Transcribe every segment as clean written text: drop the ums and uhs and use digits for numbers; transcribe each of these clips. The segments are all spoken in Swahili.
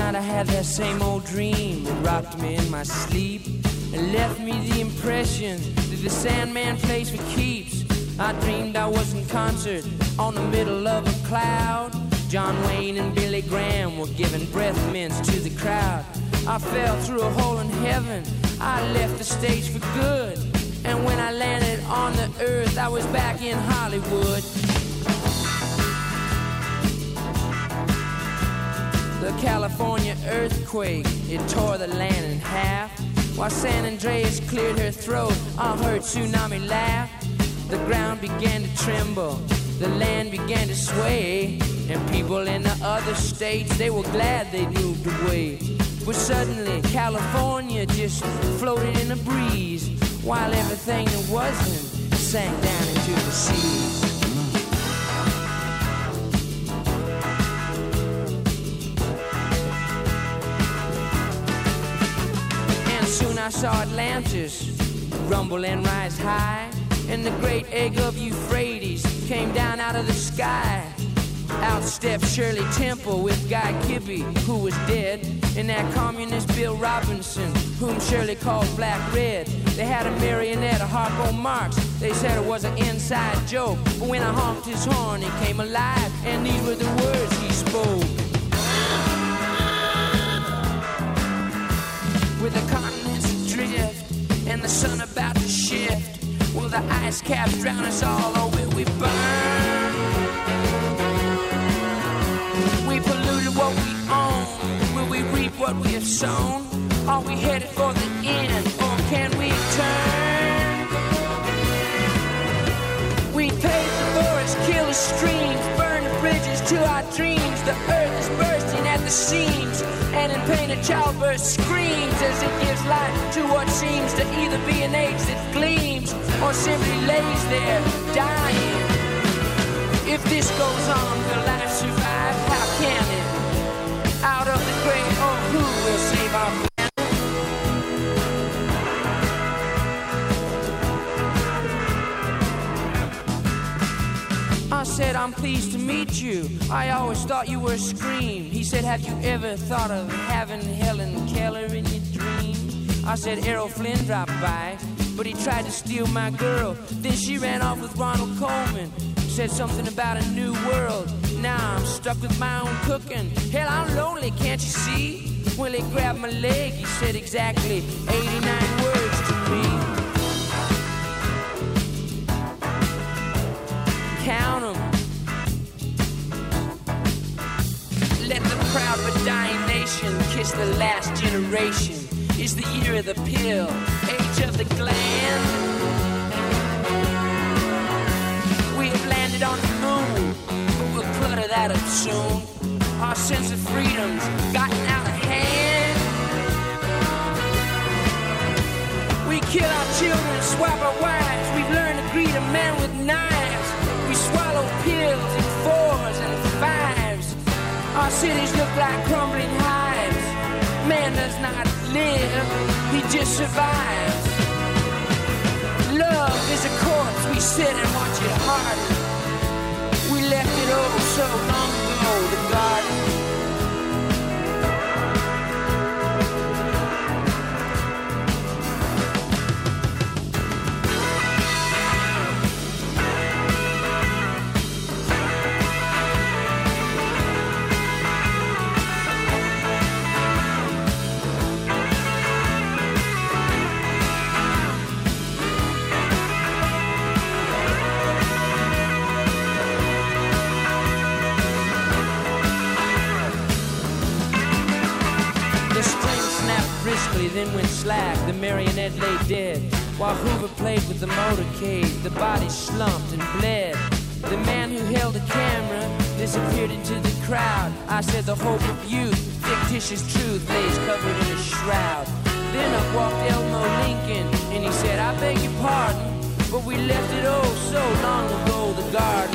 night I had that same old dream that rocked me in my sleep and left me the impression that the Sandman plays for keeps. I dreamed I was in concert on the middle of a cloud. John Wayne and Billy Graham were giving breath mints to the crowd. I fell through a hole in heaven, I left the stage for good. And when I landed on the earth, I was back in Hollywood. The California earthquake, it tore the land in half. While San Andreas cleared her throat, I heard tsunami laugh. The ground began to tremble, the land began to sway, and people in the other states, they were glad they moved away. But suddenly California just floated in a breeze, while everything that wasn't sank down into the seas. And soon I saw Atlantis rumble and rise high, and the great egg of Euphrates came down out of the sky. Out stepped Shirley Temple with Guy Kibbe, who was dead, and that communist Bill Robinson, whom Shirley called Black Red. They had a marionette, a Harpo Marx. They said it was an inside joke, but when I honked his horn, he came alive, and these were the words he spoke. With the continents adrift and the sun about to shift, will the ice caps drown us all, or will we burn? We polluted what we own. Will we reap what we have sown? Are we headed for the end, or can we turn? We paved the forests, kill the streams, burn the bridges to our dreams. The earth is bursting at the seams, and in pain a childbirth screams as it gives life to what seems to either be an age that gleams or simply lays there dying. If this goes on, will life survive? How can it? Out of the grave, oh, who will save our planet? I said, I'm pleased to meet you. I always thought you were a scream. He said, have you ever thought of having Helen Keller in your dream? I said, Errol Flynn dropped by, but he tried to steal my girl. Then she ran off with Ronald Coleman. Said something about a new world. Now I'm stuck with my own cooking. Hell, I'm lonely, can't you see? When he grabbed my leg, he said exactly 89 words to me. Count 'em. Let the proud but dying nation kiss the last generation. It's the year of the pill, age of the gland. We have landed on the moon, but we'll clutter that up soon. Our sense of freedom's gotten out of hand. We kill our children, swap our wives. We've learned to greet a man with knives. We swallow pills in 4s and 5s. Our cities look like crumbling hives. Man does not live, he just survives. Love is a corpse, we sit and watch it harden. We left it oh so long ago, the garden. Then went slack, the marionette lay dead, while Hoover played with the motorcade. The body slumped and bled. The man who held the camera disappeared into the crowd. I said the hope of youth, fictitious truth, lays covered in a shroud. Then up walked Elmo Lincoln, and he said, I beg your pardon, but we left it oh so long ago, the garden.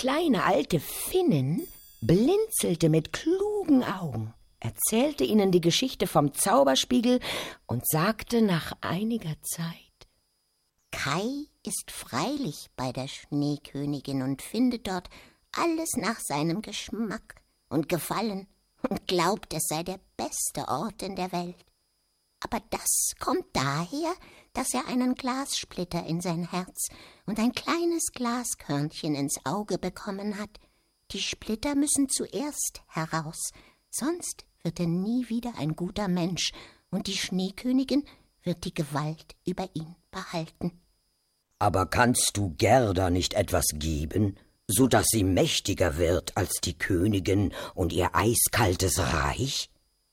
kleine alte Finnin blinzelte mit klugen Augen, erzählte ihnen die Geschichte vom Zauberspiegel und sagte nach einiger Zeit: Kai ist freilich bei der Schneekönigin und findet dort alles nach seinem Geschmack und Gefallen und glaubt, es sei der beste Ort in der Welt. Aber das kommt daher, dass er einen Glassplitter in sein Herz und ein kleines Glaskörnchen ins Auge bekommen hat. Die Splitter müssen zuerst heraus, sonst wird er nie wieder ein guter Mensch, und die Schneekönigin wird die Gewalt über ihn behalten. Aber kannst du Gerda nicht etwas geben, so dass sie mächtiger wird als die Königin und ihr eiskaltes Reich?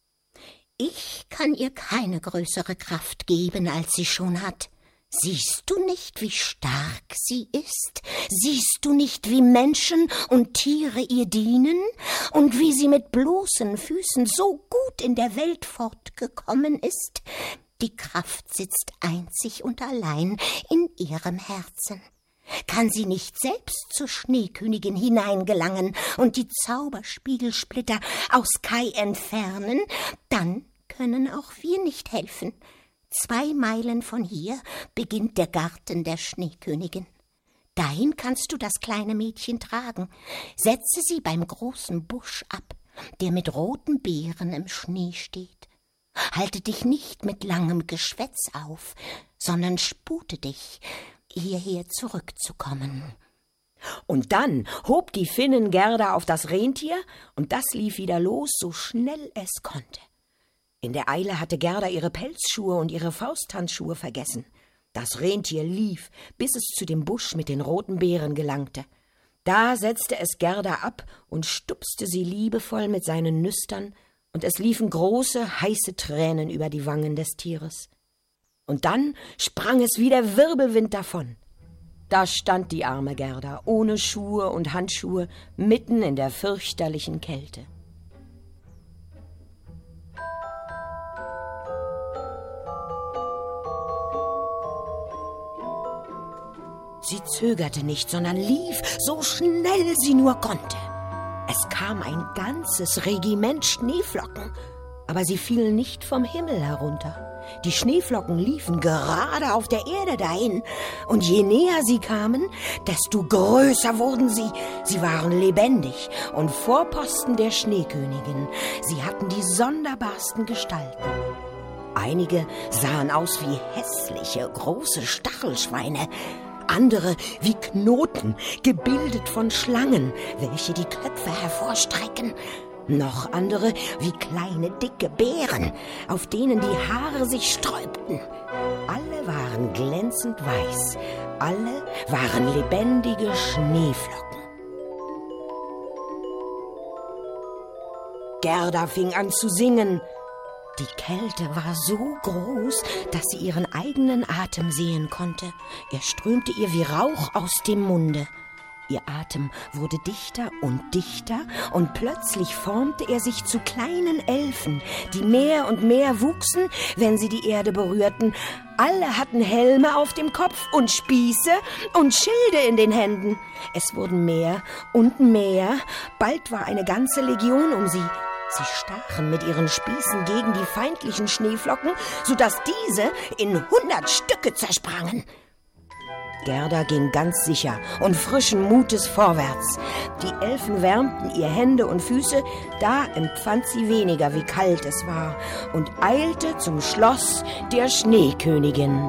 Ich kann ihr keine größere Kraft geben, als sie schon hat. Siehst du nicht, wie stark sie ist? Siehst du nicht, wie Menschen und Tiere ihr dienen? Und wie sie mit bloßen Füßen so gut in der Welt fortgekommen ist? Die Kraft sitzt einzig und allein in ihrem Herzen. Kann sie nicht selbst zur Schneekönigin hineingelangen und die Zauberspiegelsplitter aus Kai entfernen, dann können auch wir nicht helfen. 2 Meilen von hier beginnt der Garten der Schneekönigin. Dahin kannst du das kleine Mädchen tragen. Setze sie beim großen Busch ab, der mit roten Beeren im Schnee steht. Halte dich nicht mit langem Geschwätz auf, sondern spute dich, hierher zurückzukommen. Und dann hob die Finnin Gerda auf das Rentier, und das lief wieder los, so schnell es konnte. In der Eile hatte Gerda ihre Pelzschuhe und ihre Fausthandschuhe vergessen. Das Rentier lief, bis es zu dem Busch mit den roten Beeren gelangte. Da setzte es Gerda ab und stupste sie liebevoll mit seinen Nüstern, und es liefen große, heiße Tränen über die Wangen des Tieres. Und dann sprang es wie der Wirbelwind davon. Da stand die arme Gerda, ohne Schuhe und Handschuhe, mitten in der fürchterlichen Kälte. Sie zögerte nicht, sondern lief, so schnell sie nur konnte. Es kam ein ganzes Regiment Schneeflocken, aber sie fielen nicht vom Himmel herunter. Die Schneeflocken liefen gerade auf der Erde dahin, und je näher sie kamen, desto größer wurden sie. Sie waren lebendig und Vorposten der Schneekönigin. Sie hatten die sonderbarsten Gestalten. Einige sahen aus wie hässliche, große Stachelschweine, andere wie Knoten, gebildet von Schlangen, welche die Köpfe hervorstrecken. Noch andere wie kleine, dicke Bären, auf denen die Haare sich sträubten. Alle waren glänzend weiß, alle waren lebendige Schneeflocken. Gerda fing an zu singen. Die Kälte war so groß, dass sie ihren eigenen Atem sehen konnte. Er strömte ihr wie Rauch aus dem Munde. Ihr Atem wurde dichter und plötzlich formte er sich zu kleinen Elfen, die mehr und mehr wuchsen, wenn sie die Erde berührten. Alle hatten Helme auf dem Kopf und Spieße und Schilde in den Händen. Es wurden mehr und mehr. Bald war eine ganze Legion um sie. Sie stachen mit ihren Spießen gegen die feindlichen Schneeflocken, sodass diese in 100 Stücke zersprangen. Gerda ging ganz sicher und frischen Mutes vorwärts. Die Elfen wärmten ihr Hände und Füße, da empfand sie weniger, wie kalt es war, und eilte zum Schloss der Schneekönigin.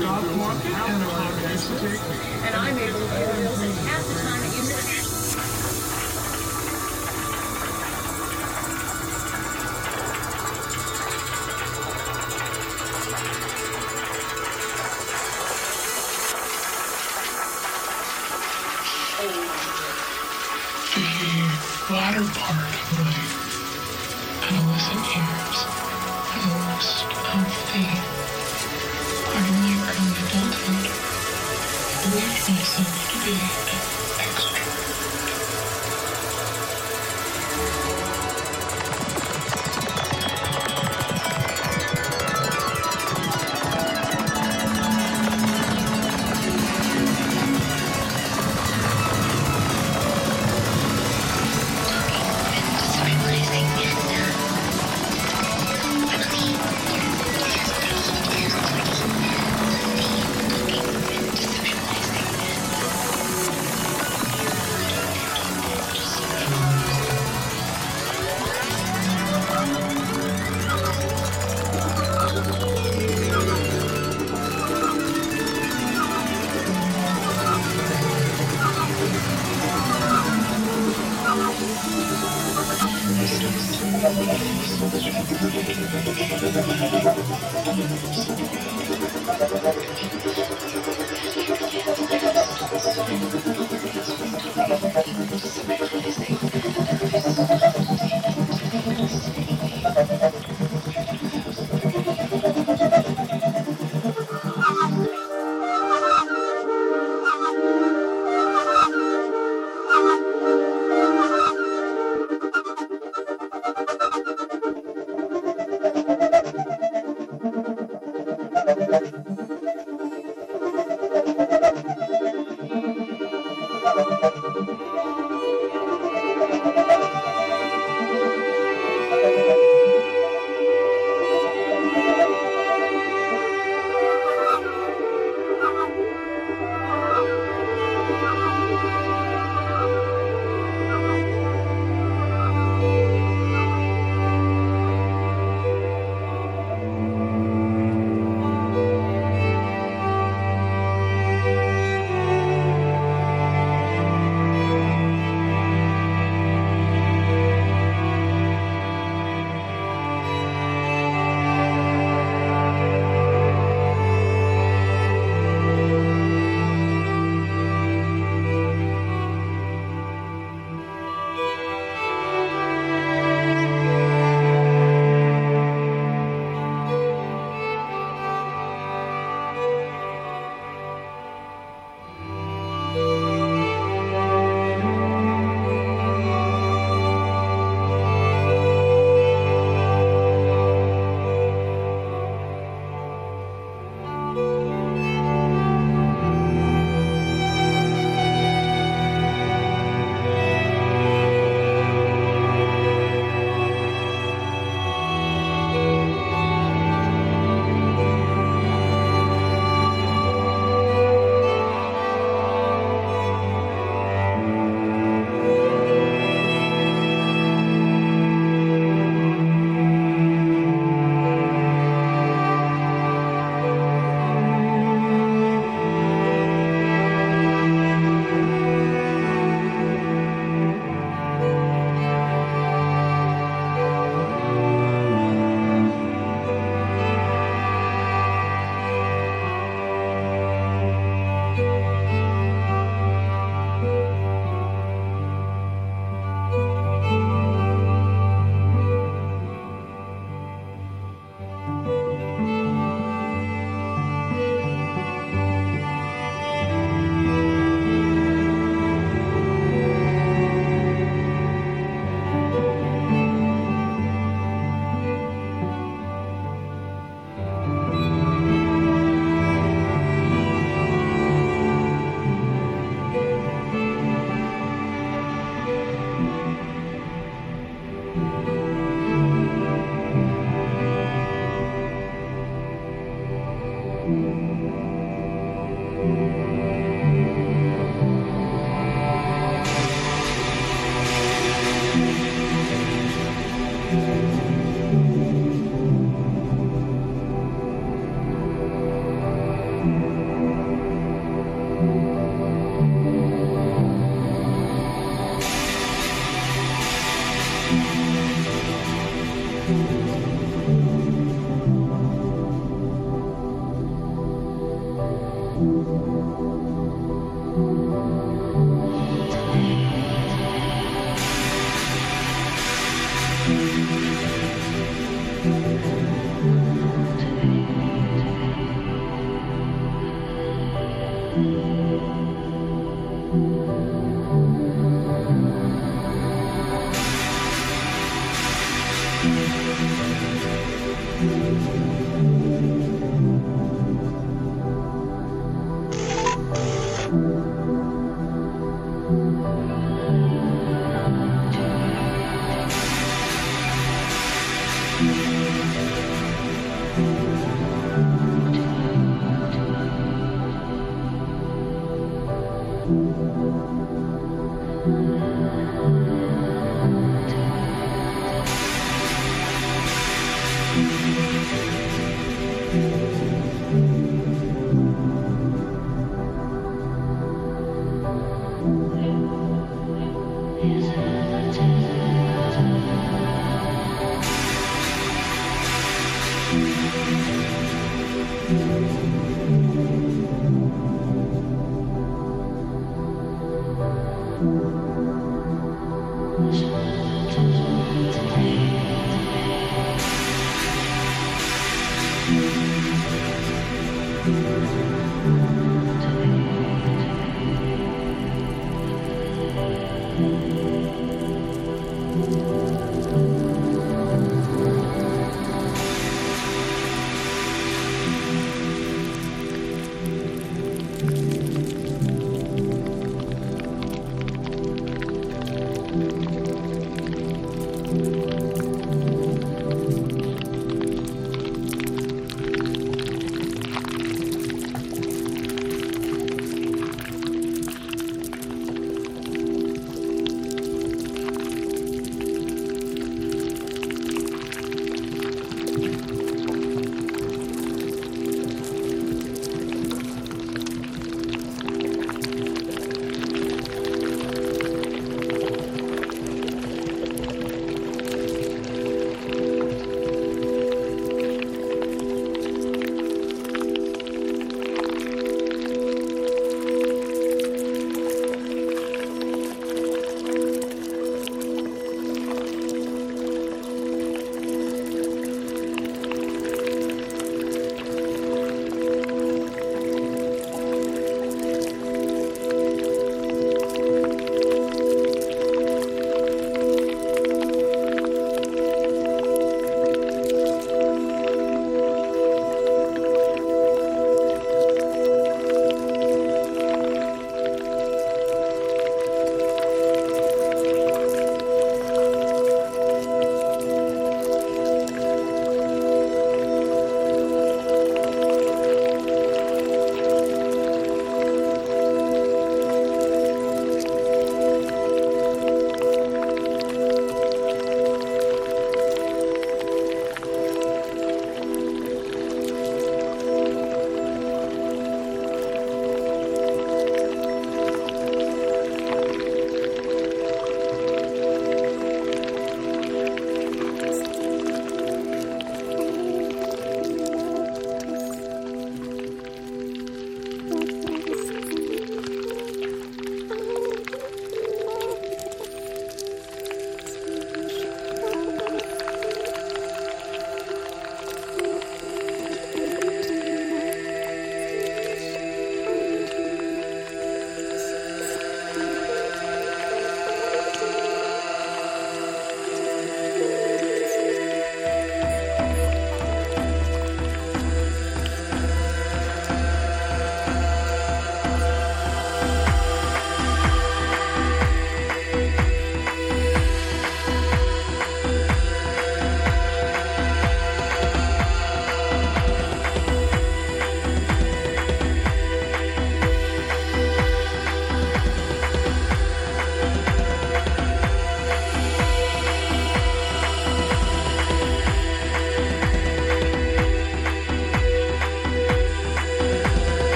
stock market and and I'm able to pay the bills in half the time it used to be. The latter part of my adolescent years are the worst of the part of my early adulthood. I believed myself to be an extrovert.